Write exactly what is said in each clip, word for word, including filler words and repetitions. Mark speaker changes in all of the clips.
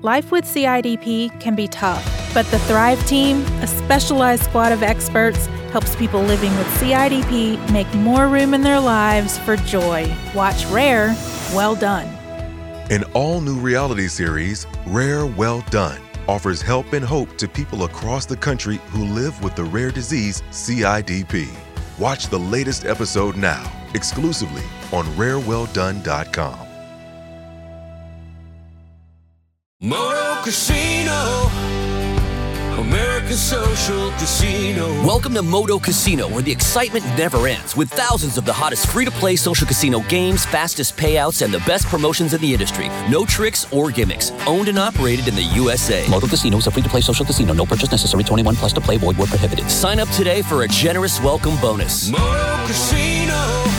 Speaker 1: Life with C I D P can be tough, but the Thrive Team, a specialized squad of experts, helps people living with C I D P make more room in their lives for joy. Watch Rare, Well Done.
Speaker 2: An all-new reality series, Rare, Well Done, offers help and hope to people across the country who live with the rare disease C I D P. Watch the latest episode now, exclusively on rare well done dot com.
Speaker 3: Moto Casino, America's social casino.
Speaker 4: Welcome to Moto Casino, where the excitement never ends, with thousands of the hottest free-to-play social casino games, fastest payouts, and the best promotions in the industry. No tricks or gimmicks. Owned and operated in the U S A.
Speaker 5: Moto Casino is a free-to-play social casino. No purchase necessary. twenty-one plus to play. Void where prohibited.
Speaker 4: Sign up today for a generous welcome bonus.
Speaker 3: Moto Casino,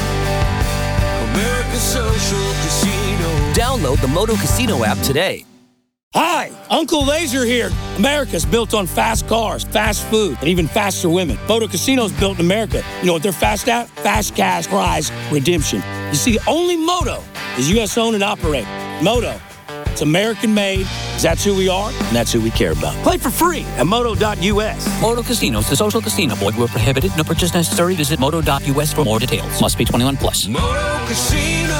Speaker 3: America's social casino.
Speaker 4: Download the Moto Casino app today.
Speaker 6: Hi, Uncle Laser here. America's built on fast cars, fast food, and even faster women. Moto Casino's built in America. You know what they're fast at? Fast cash prize redemption. You see, only Moto is U S owned and operated. Moto, it's American made. That's who we are, and that's who we care about. Play for free at moto dot U S.
Speaker 5: Moto Casino is the social casino. Void where prohibited. No purchase necessary. Visit moto dot U S for more details. Must be twenty-one plus.
Speaker 3: Moto Casino,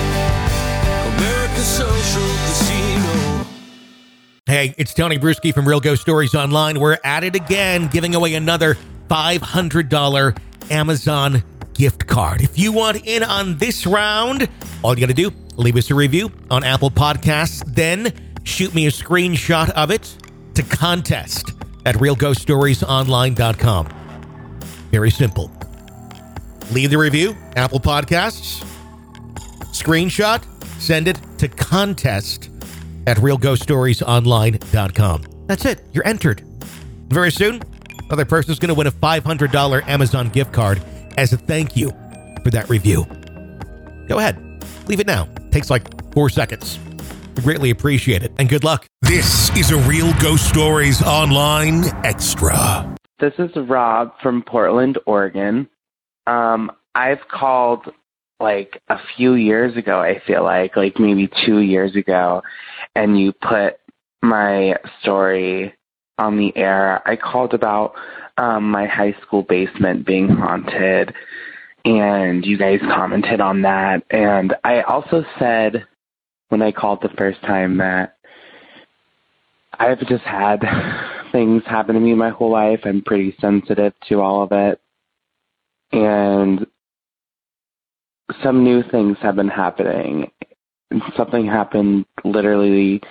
Speaker 3: America's social casino.
Speaker 7: Hey, it's Tony Bruschi from Real Ghost Stories Online. We're at it again, giving away another five hundred dollars Amazon gift card. If you want in on this round, all you got to do, leave us a review on Apple Podcasts, then shoot me a screenshot of it to contest at real ghost stories online dot com. Very simple. Leave the review, Apple Podcasts, screenshot, send it to contest at real ghost stories online dot com. That's it. You're entered. Very soon, another person's going to win a five hundred dollars Amazon gift card as a thank you for that review. Go ahead. Leave it now. Takes like four seconds. We greatly appreciate it. And good luck.
Speaker 8: This is a Real Ghost Stories Online Extra.
Speaker 9: This is Rob from Portland, Oregon. Um, I've called like a few years ago, I feel like, like maybe two years ago, and you put my story on the air. I called about um, my high school basement being haunted, and you guys commented on that. And I also said when I called the first time that I've just had things happen to me my whole life. I'm pretty sensitive to all of it. And some new things have been happening. Something happened literally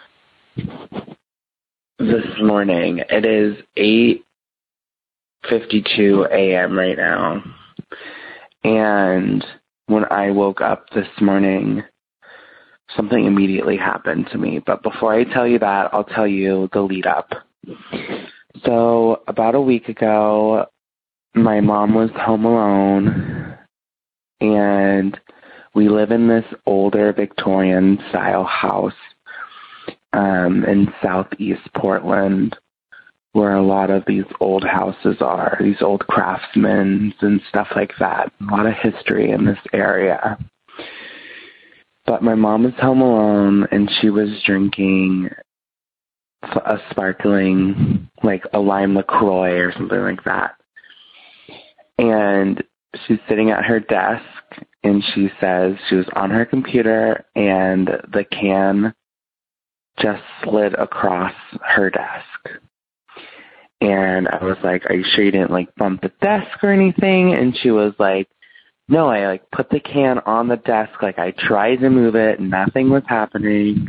Speaker 9: this morning. It is eight fifty-two a.m. right now. And when I woke up this morning, something immediately happened to me. But before I tell you that, I'll tell you the lead up. So about a week ago, my mom was home alone, and we live in this older Victorian-style house um, in southeast Portland, where a lot of these old houses are, these old craftsmen and stuff like that. A lot of history in this area. But my mom was home alone, and she was drinking a sparkling, like a lime LaCroix or something like that. And she's sitting at her desk, and she says she was on her computer, and the can just slid across her desk. And I was like, are you sure you didn't, like, bump the desk or anything? And she was like, no, I, like, put the can on the desk. Like, I tried to move it, and nothing was happening.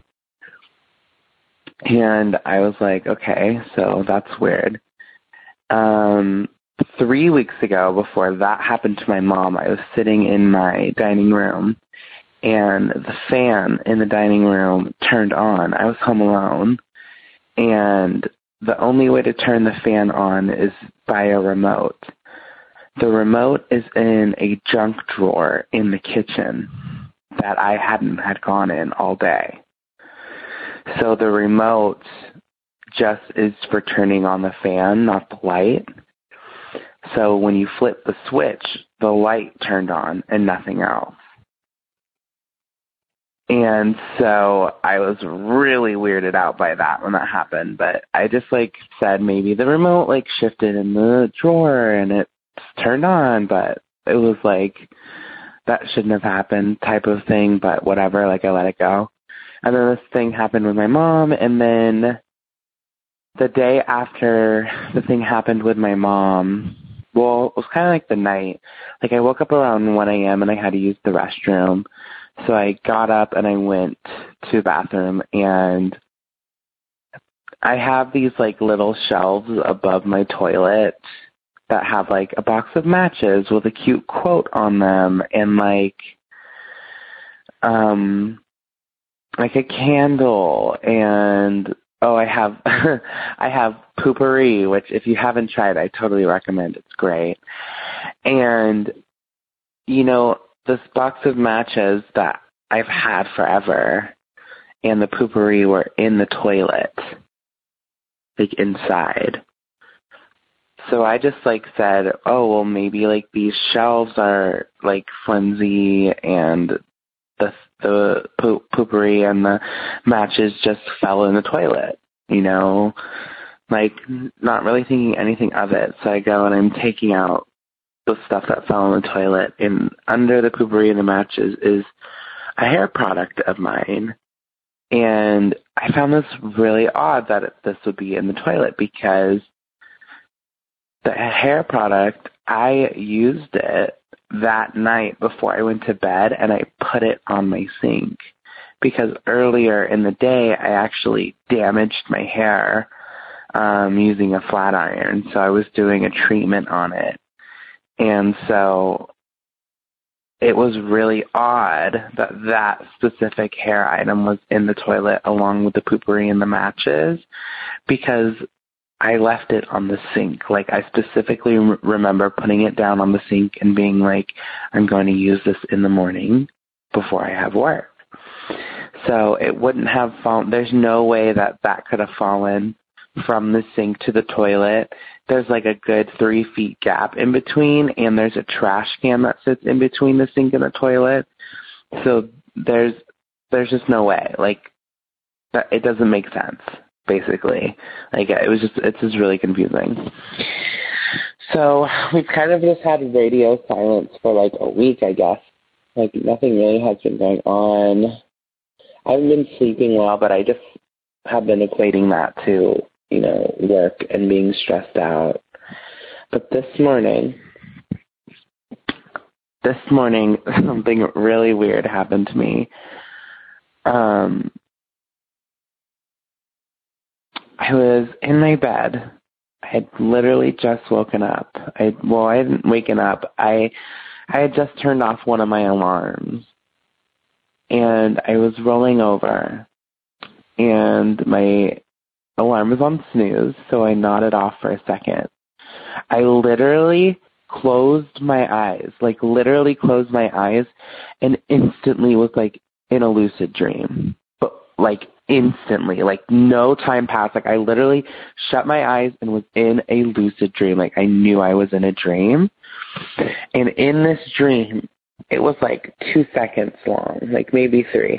Speaker 9: And I was like, okay, so that's weird. Um, three weeks ago, before that happened to my mom, I was sitting in my dining room, and the fan in the dining room turned on. I was home alone, and the only way to turn the fan on is by a remote. The remote is in a junk drawer in the kitchen that I hadn't had gone in all day. So the remote just is for turning on the fan, not the light. So when you flip the switch, the light turned on and nothing else. And so I was really weirded out by that when that happened. But I just, like, said maybe the remote, like, shifted in the drawer and it turned on. But it was, like, that shouldn't have happened type of thing. But whatever, like, I let it go. And then this thing happened with my mom. And then the day after the thing happened with my mom, well, it was kind of like the night. Like, I woke up around one a.m. and I had to use the restroom. So I got up and I went to the bathroom, and I have these, like, little shelves above my toilet that have, like, a box of matches with a cute quote on them and, like, um, like a candle. And, oh, I have, I have Poopery, which if you haven't tried, I totally recommend. It's great. And, you know, this box of matches that I've had forever and the Poopery were in the toilet, like, inside. So I just, like, said, oh, well, maybe, like, these shelves are, like, flimsy and the the po- Poopery and the matches just fell in the toilet, you know, like, not really thinking anything of it. So I go and I'm taking out the stuff that fell in the toilet, and under the Poopery and the matches is a hair product of mine. And I found this really odd that it, this would be in the toilet, because the hair product, I used it that night before I went to bed, and I put it on my sink because earlier in the day I actually damaged my hair um, using a flat iron. So I was doing a treatment on it. And so it was really odd that that specific hair item was in the toilet along with the Poopery and the matches, because I left it on the sink. Like, I specifically re- remember putting it down on the sink and being like, I'm going to use this in the morning before I have work. So it wouldn't have fallen. There's no way that that could have fallen from the sink to the toilet. There's like a good three feet gap in between, and there's a trash can that sits in between the sink and the toilet. So there's there's just no way. Like, that, it doesn't make sense, basically. Like, it was just, it's just really confusing. So we've kind of just had radio silence for like a week, I guess. Like, nothing really has been going on. I haven't been sleeping well, but I just have been equating that to, you know, work and being stressed out. But this morning, this morning, something really weird happened to me. Um, I was in my bed. I had literally just woken up. I well, I hadn't waken up. I I had just turned off one of my alarms, and I was rolling over, and my alarm was on snooze, so I nodded off for a second. I literally closed my eyes, like literally closed my eyes, and instantly was like in a lucid dream. But like instantly, like no time passed. Like I literally shut my eyes and was in a lucid dream. Like I knew I was in a dream. And in this dream, it was like two seconds long, like maybe three.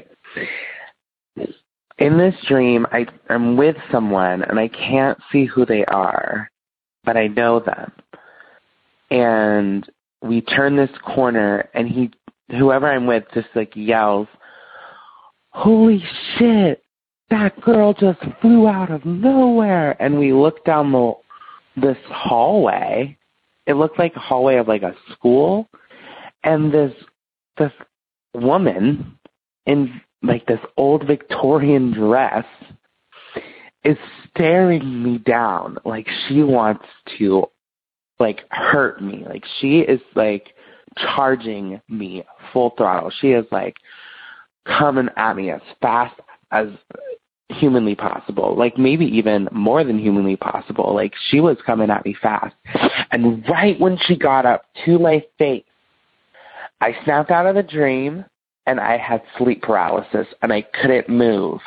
Speaker 9: In this dream, I, I'm with someone, and I can't see who they are, but I know them. And we turn this corner, and he, whoever I'm with, just like yells, "Holy shit, that girl just flew out of nowhere!" And we look down the this hallway. It looked like a hallway of like a school, and this this woman in like this old Victorian dress is staring me down like she wants to like hurt me. Like she is like charging me full throttle. She is like coming at me as fast as humanly possible, like maybe even more than humanly possible. Like she was coming at me fast. And right when she got up to my face, I snapped out of the dream, and I had sleep paralysis, and I couldn't move.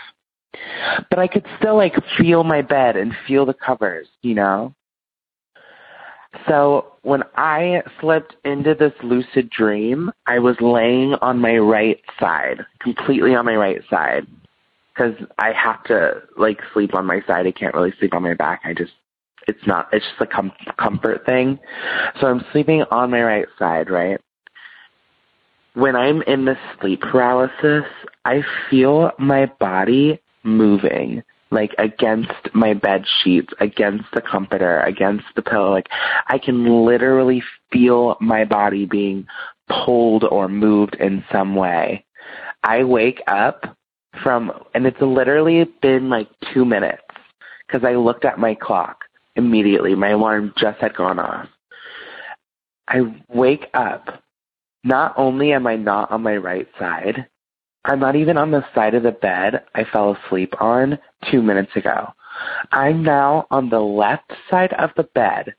Speaker 9: But I could still, like, feel my bed and feel the covers, you know? So when I slipped into this lucid dream, I was laying on my right side, completely on my right side, because I have to, like, sleep on my side. I can't really sleep on my back. I just, it's not, it's just a com- comfort thing. So I'm sleeping on my right side, right? When I'm in this sleep paralysis, I feel my body moving, like against my bed sheets, against the comforter, against the pillow. Like I can literally feel my body being pulled or moved in some way. I wake up from, and it's literally been like two minutes because I looked at my clock immediately. My alarm just had gone off. I wake up. Not only am I not on my right side, I'm not even on the side of the bed I fell asleep on two minutes ago. I'm now on the left side of the bed,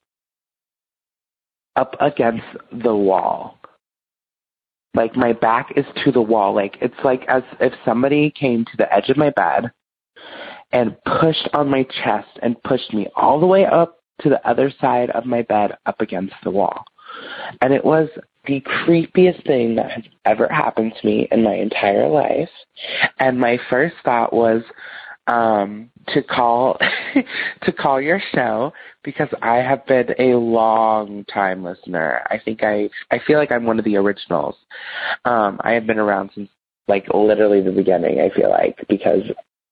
Speaker 9: up against the wall. Like my back is to the wall. Like it's like as if somebody came to the edge of my bed and pushed on my chest and pushed me all the way up to the other side of my bed up against the wall. And it was the creepiest thing that has ever happened to me in my entire life. And my first thought was um, to call to call your show because I have been a long time listener. I think I I feel like I'm one of the originals. Um, I have been around since like literally the beginning. I feel like because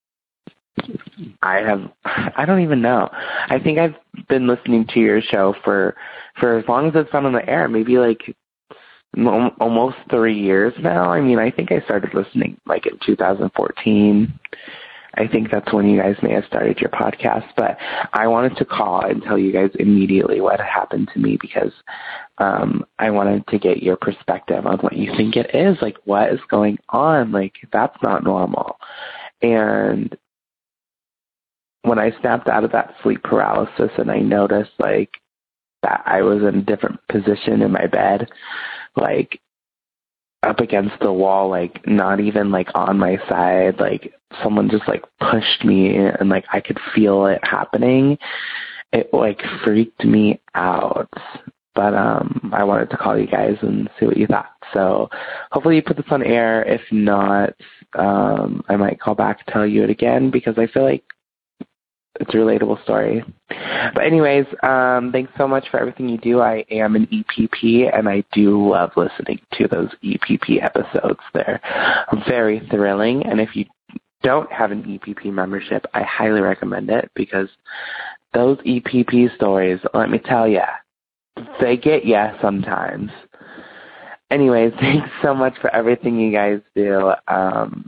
Speaker 9: I have, I don't even know. I think I've been listening to your show for, for as long as it's been on the air, maybe like m- almost three years now. I mean, I think I started listening like in two thousand fourteen. I think that's when you guys may have started your podcast, but I wanted to call and tell you guys immediately what happened to me because um, I wanted to get your perspective on what you think it is. Like, what is going on? Like, that's not normal. And when I snapped out of that sleep paralysis and I noticed like that I was in a different position in my bed, like up against the wall, like not even like on my side, like someone just like pushed me and like I could feel it happening. It like freaked me out. But um, I wanted to call you guys and see what you thought. So hopefully you put this on air. If not, um, I might call back and tell you it again because I feel like it's a relatable story. But anyways, um, thanks so much for everything you do. I am an E P P, and I do love listening to those E P P episodes. They're very thrilling, and if you don't have an E P P membership, I highly recommend it because those E P P stories, let me tell you, they get you sometimes. Anyways, thanks so much for everything you guys do. Um,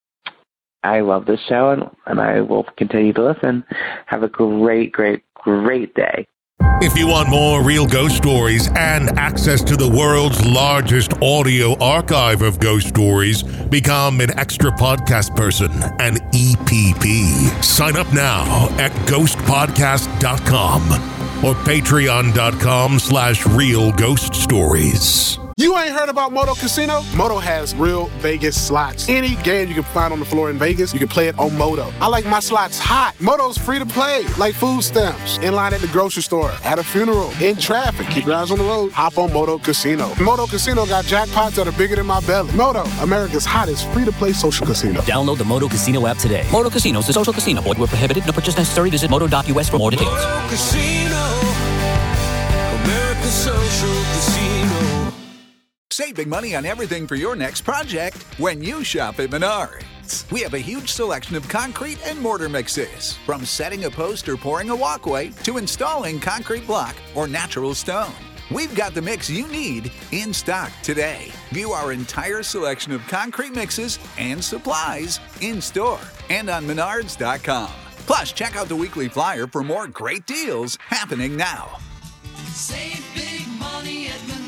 Speaker 9: I love this show, and, and I will continue to listen. Have a great, great, great day.
Speaker 8: If you want more real ghost stories and access to the world's largest audio archive of ghost stories, become an extra podcast person, an E P P. Sign up now at ghost podcast dot com or patreon.com slash real ghost stories.
Speaker 10: You ain't heard about Moto Casino? Moto has real Vegas slots. Any game you can find on the floor in Vegas, you can play it on Moto. I like my slots hot. Moto's free to play, like food stamps. In line at the grocery store, at a funeral, in traffic. Keep your eyes on the road. Hop on Moto Casino. Moto Casino got jackpots that are bigger than my belly. Moto, America's hottest free-to-play social casino.
Speaker 4: Download the Moto Casino app today.
Speaker 5: Moto Casino is a social casino. Void where prohibited. No purchase necessary. Visit moto dot u s for more details.
Speaker 3: Moto Casino, America's social casino.
Speaker 11: Save big money on everything for your next project when you shop at Menards. We have a huge selection of concrete and mortar mixes, from setting a post or pouring a walkway to installing concrete block or natural stone. We've got the mix you need in stock today. View our entire selection of concrete mixes and supplies in store and on menards dot com. Plus, check out the weekly flyer for more great deals happening now.
Speaker 3: Save big money at Menards.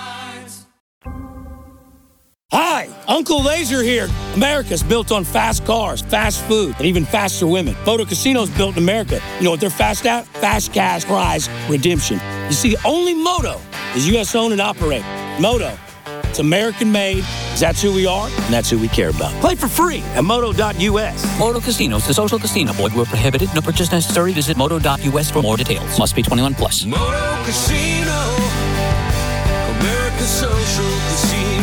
Speaker 6: Hi, Uncle Laser here. America's built on fast cars, fast food, and even faster women. Moto Casino's built in America. You know what they're fast at? Fast cash prize redemption. You see, only Moto is U S owned and operated. Moto, It's American made. That's who we are, and that's who we care about. Play for free at moto dot U S.
Speaker 5: Moto Casinos, the social casino. Void where prohibited. No purchase necessary. Visit moto dot U S for more details. Must be twenty-one plus.
Speaker 3: Moto Casino, America's social casino.